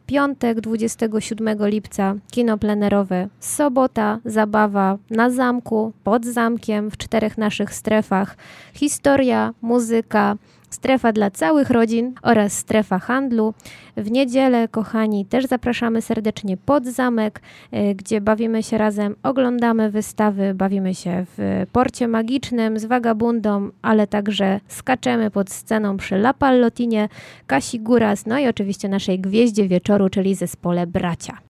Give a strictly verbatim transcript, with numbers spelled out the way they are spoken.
piątek, dwudziestego siódmego lipca kino plenerowe, sobota, zabawa na zamku, pod zamkiem, w czterech naszych strefach, historia, muzyka, strefa dla całych rodzin oraz strefa handlu. W niedzielę, kochani, też zapraszamy serdecznie pod zamek, gdzie bawimy się razem, oglądamy wystawy, bawimy się w porcie magicznym z Wagabundą, ale także skaczemy pod sceną przy La Pallotinie, Kasi Góras, no i oczywiście naszej gwieździe wieczoru, czyli zespole Bracia.